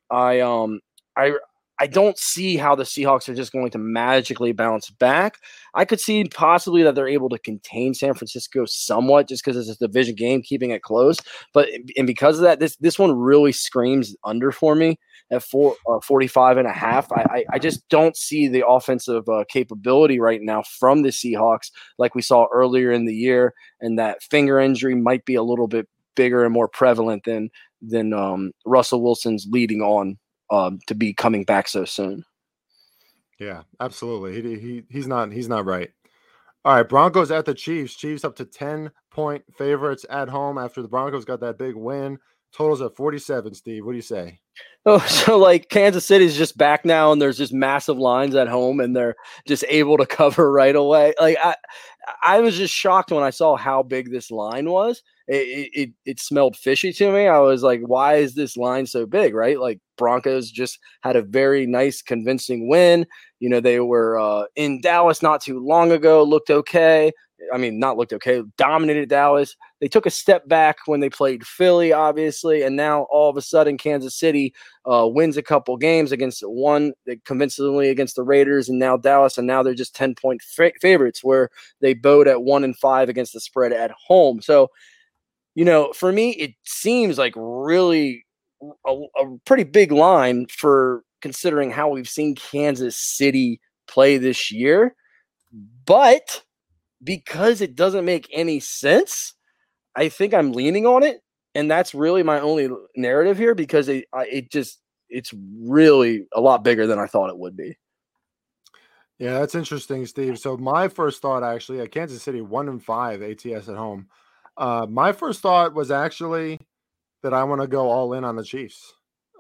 I don't see how the Seahawks are just going to magically bounce back. I could see possibly that they're able to contain San Francisco somewhat just because it's a division game, keeping it close. But because of that, this one really screams under for me at 45.5. I just don't see the offensive capability right now from the Seahawks like we saw earlier in the year, and that finger injury might be a little bit bigger and more prevalent than Russell Wilson's leading on to be coming back so soon. Yeah, absolutely. He's not right. All right, Broncos at the Chiefs. Chiefs up to 10-point favorites at home after the Broncos got that big win. Totals at 47, Steve. What do you say? Oh, so like Kansas City's just back now, and there's just massive lines at home, and they're just able to cover right away. Like I was just shocked when I saw how big this line was. It smelled fishy to me. I was like, why is this line so big? Right? Like Broncos just had a very nice, convincing win. You know, they were in Dallas not too long ago, looked okay. I mean, not looked okay, dominated Dallas. They took a step back when they played Philly, obviously, and now all of a sudden Kansas City wins a couple games convincingly against the Raiders, and now Dallas, and now they're just 10-point favorites where they bowed at 1-5 against the spread at home. So, you know, for me, it seems like really a pretty big line for considering how we've seen Kansas City play this year, but because it doesn't make any sense, I think I'm leaning on it, and that's really my only narrative here because it's really a lot bigger than I thought it would be. Yeah, that's interesting, Steve. So my first thought actually at Kansas City 1-5 ATS at home. My first thought was actually that I want to go all in on the Chiefs.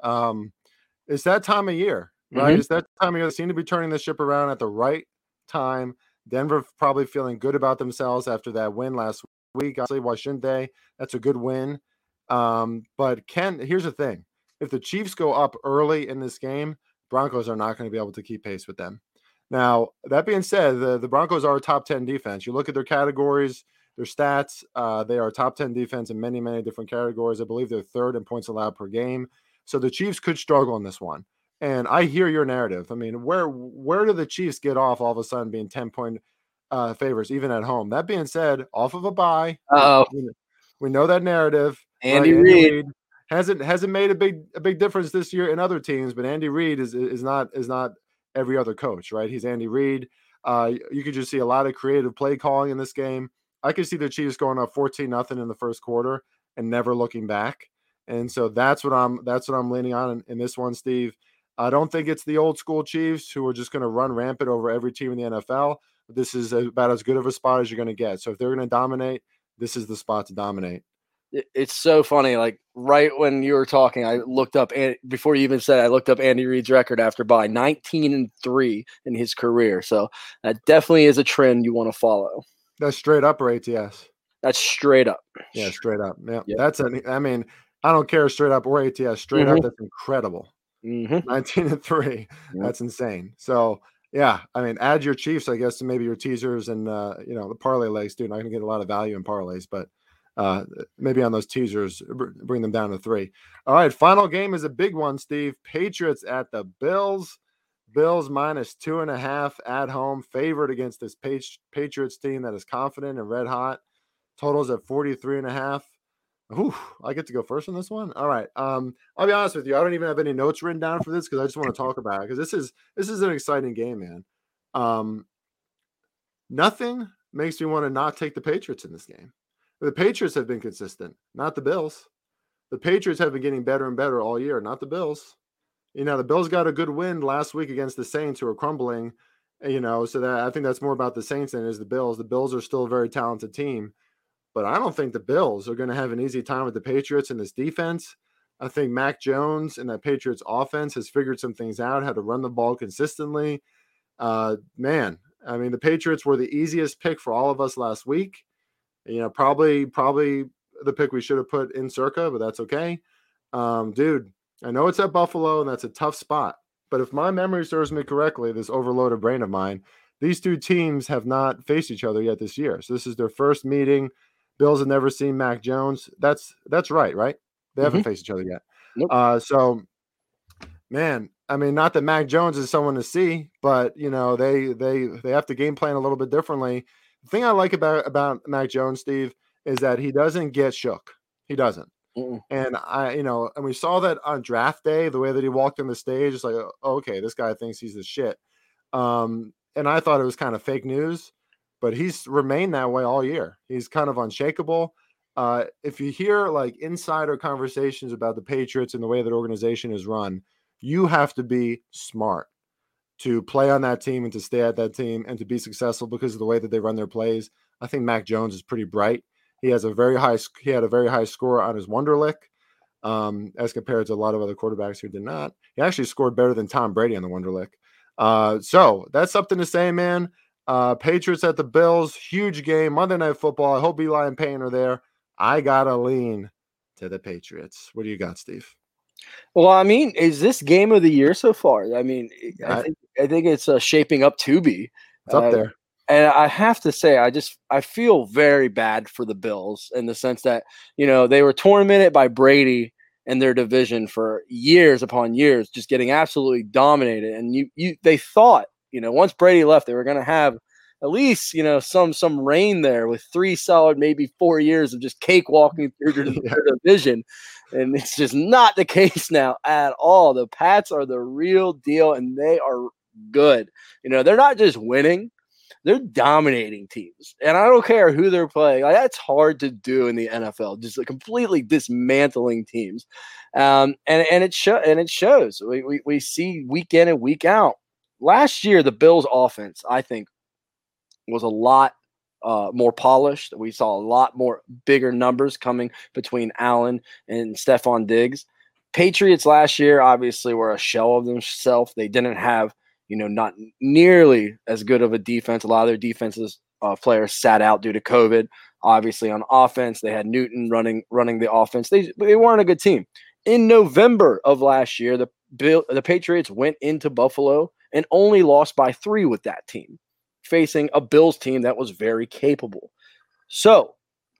It's that time of year, right? Mm-hmm. It's that time of year. They seem to be turning the ship around at the right time. Denver probably feeling good about themselves after that win last week. Obviously, why shouldn't they? That's a good win. But here's the thing. If the Chiefs go up early in this game, Broncos are not going to be able to keep pace with them. Now, that being said, the Broncos are a top 10 defense. You look at their categories, their stats, they are a top 10 defense in many, many different categories. I believe they're third in points allowed per game. So the Chiefs could struggle in this one. And I hear your narrative. I mean, where do the Chiefs get off all of a sudden being 10-point favorites, even at home? That being said, off of a bye, we know that narrative. Andy Reid hasn't made a big difference this year in other teams, but Andy Reid is not every other coach, right? He's Andy Reid. You could just see a lot of creative play calling in this game. I could see the Chiefs going up 14-0 in the first quarter and never looking back. And so that's what I'm leaning on in this one, Steve. I don't think it's the old school Chiefs who are just going to run rampant over every team in the NFL. This is about as good of a spot as you're going to get. So if they're going to dominate, this is the spot to dominate. It's so funny. Like right when you were talking, I looked up, and before you even said it, I looked up Andy Reid's record after bye, 19-3 in his career. So that definitely is a trend you want to follow. That's straight up or ATS? That's straight up. Yeah, straight up. Yeah. Yep. I don't care straight up or ATS. Straight up, that's incredible. 19-3. That's insane. So yeah, I mean, add your Chiefs, I guess, to maybe your teasers and the parlay legs, dude. Not gonna get a lot of value in parlays, but maybe on those teasers, bring them down to 3. All right, final game is a big one, Steve. Patriots at the Bills. Bills minus 2.5 at home, favored against this Patriots team that is confident and red hot. Totals at 43.5. Ooh, I get to go first on this one. All right. I'll be honest with you. I don't even have any notes written down for this because I just want to talk about it because this is an exciting game, man. Nothing makes me want to not take the Patriots in this game. The Patriots have been consistent, not the Bills. The Patriots have been getting better and better all year, not the Bills. The Bills got a good win last week against the Saints, who are crumbling. So that I think that's more about the Saints than it is the Bills. The Bills are still a very talented team. But I don't think the Bills are going to have an easy time with the Patriots in this defense. I think Mac Jones and that Patriots offense has figured some things out, how to run the ball consistently. Man, I mean, the Patriots were the easiest pick for all of us last week. You know, probably the pick we should have put in Circa, but that's okay. Dude, I know it's at Buffalo and that's a tough spot, but if my memory serves me correctly, this overloaded brain of mine, these two teams have not faced each other yet this year. So this is their first meeting. Bills have never seen Mac Jones. That's right? They haven't faced each other yet. Nope. So, man, I mean, not that Mac Jones is someone to see, but you know, they have to game plan a little bit differently. The thing I like about Mac Jones, Steve, is that he doesn't get shook. He doesn't. And and we saw that on draft day, the way that he walked on the stage, it's like, oh, okay, this guy thinks he's the shit. And I thought it was kind of fake news, but he's remained that way all year. He's kind of unshakable. If you hear like insider conversations about the Patriots and the way that organization is run, you have to be smart to play on that team and to stay at that team and to be successful because of the way that they run their plays. I think Mac Jones is pretty bright. He had a very high score on his Wonderlic, as compared to a lot of other quarterbacks who did not. He actually scored better than Tom Brady on the Wonderlic. So that's something to say, man. Patriots at the Bills, huge game, Monday Night Football. I hope Eli and Payne are there. I gotta lean to the Patriots. What do you got, Steve? Well, I mean, is this game of the year so far? I mean, I think it's shaping up to be. It's up there. And I have to say, I feel very bad for the Bills in the sense that, you know, they were tormented by Brady and their division for years upon years, just getting absolutely dominated. And they thought, you know, once Brady left, they were going to have at least, you know, some reign there with 3 solid, maybe 4 years of just cakewalking through the division. And it's just not the case now at all. The Pats are the real deal, and they are good. You know, they're not just winning. They're dominating teams, and I don't care who they're playing. Like, that's hard to do in the NFL, just like completely dismantling teams. And it shows. We see week in and week out. Last year, the Bills' offense, I think, was a lot more polished. We saw a lot more bigger numbers coming between Allen and Stephon Diggs. Patriots last year obviously were a shell of themselves. They didn't have, you know, not nearly as good of a defense. A lot of their defenses players sat out due to COVID. Obviously, on offense, they had Newton running the offense. They weren't a good team. In November of last year, the Patriots went into Buffalo and only lost by 3 with that team, facing a Bills team that was very capable. So,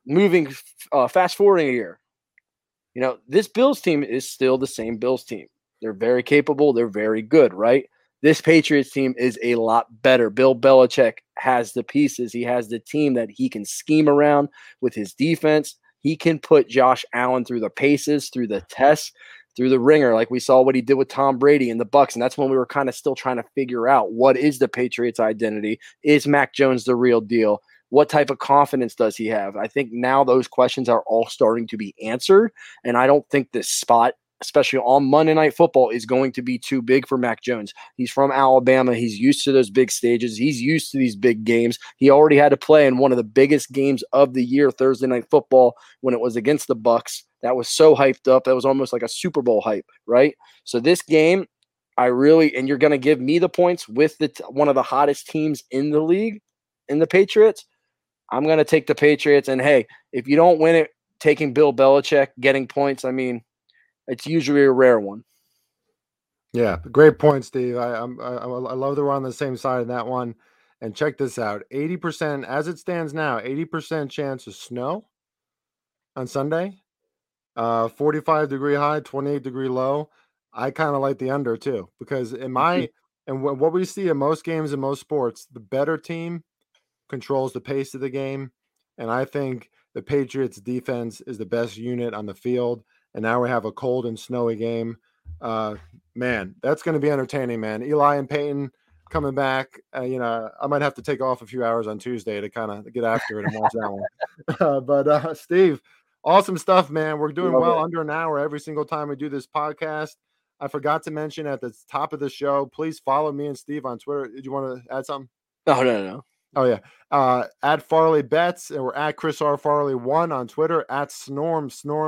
fast forwarding a year, you know, this Bills team is still the same Bills team. They're very capable. They're very good, right? This Patriots team is a lot better. Bill Belichick has the pieces. He has the team that he can scheme around with his defense. He can put Josh Allen through the paces, through the tests, through the ringer, like we saw what he did with Tom Brady and the Bucs. And that's when we were kind of still trying to figure out, what is the Patriots' identity? Is Mac Jones the real deal? What type of confidence does he have? I think now those questions are all starting to be answered. And I don't think this spot, especially on Monday Night Football, is going to be too big for Mac Jones. He's from Alabama. He's used to those big stages. He's used to these big games. He already had to play in one of the biggest games of the year, Thursday Night Football, when it was against the Bucs. That was so hyped up. That was almost like a Super Bowl hype, right? So this game, and you're going to give me the points with one of the hottest teams in the league, in the Patriots. I'm going to take the Patriots. And hey, if you don't win it, taking Bill Belichick, getting points, I mean, it's usually a rare one. Yeah, great point, Steve. I love that we're on the same side of that one. And check this out: 80%, as it stands now, 80% chance of snow on Sunday. 45-degree high, 28-degree low. I kind of like the under too, because what we see in most games in most sports, the better team controls the pace of the game, and I think the Patriots defense is the best unit on the field. And now we have a cold and snowy game. Man, that's going to be entertaining, man. Eli and Peyton coming back. You know, I might have to take off a few hours on Tuesday to kind of get after it and watch that one. But Steve, awesome stuff, man. We're doing well under an hour every single time we do this podcast. I forgot to mention at the top of the show, please follow me and Steve on Twitter. Did you want to add something? No. Oh, yeah. At Farley Bets, and we're at Chris R. Farley 1 on Twitter, at Snorm,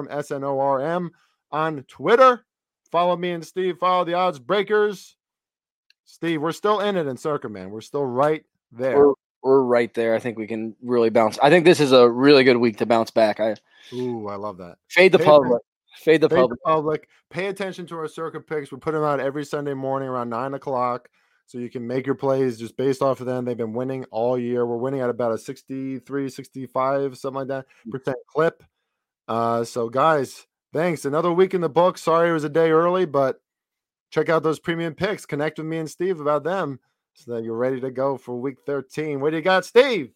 SNORM on Twitter. Follow me and Steve. Follow the Odds Breakers. Steve, we're still in it in Circa, man. We're still right there. We're right there. I think we can really bounce. I think this is a really good week to bounce back. I love that. Fade the public. Fade the public. Pay attention to our circa picks. We put them out every Sunday morning around 9:00, so you can make your plays just based off of them. They've been winning all year. We're winning at about a 63, 65, something like that % clip. So guys, thanks. Another week in the book. Sorry it was a day early, but check out those premium picks. Connect with me and Steve about them so that you're ready to go for week 13. What do you got, Steve?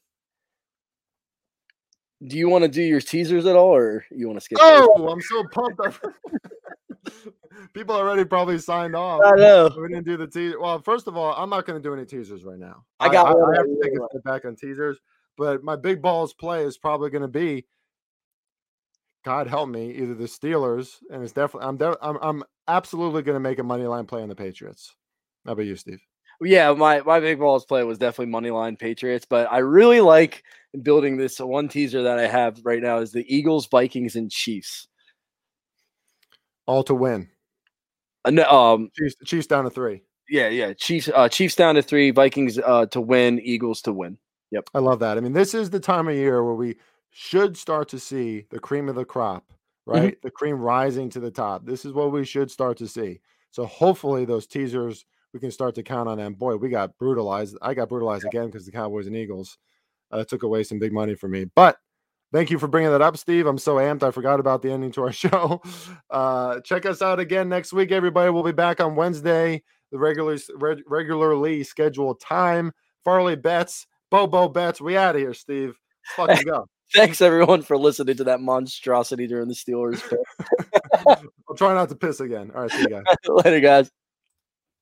Do you want to do your teasers at all, or you want to skip? Oh, I'm so pumped. People already probably signed off. I know. We didn't do the teaser. Well, first of all, I'm not going to do any teasers right now. I have to take a step back on teasers, but my big balls play is probably going to be, God help me, either the Steelers, and it's definitely I'm absolutely going to make a money line play on the Patriots. How about you, Steve? Yeah, my big balls play was definitely Moneyline Patriots, but I really like building this one teaser that I have right now is the Eagles, Vikings, and Chiefs. All to win. Chiefs down to 3. Yeah. Chiefs down to 3, Vikings to win, Eagles to win. Yep. I love that. I mean, this is the time of year where we should start to see the cream of the crop, right? Mm-hmm. The cream rising to the top. This is what we should start to see. So hopefully those teasers, we can start to count on them. Boy, we got brutalized. I got brutalized again because the Cowboys and Eagles took away some big money from me. But thank you for bringing that up, Steve. I'm so amped. I forgot about the ending to our show. Check us out again next week, everybody. We'll be back on Wednesday, the regularly scheduled time. Farley Bets, Bobo Bets. We out of here, Steve. Let's fucking go. Thanks, everyone, for listening to that monstrosity during the Steelers. I'll try not to piss again. All right, see you guys. Later, guys.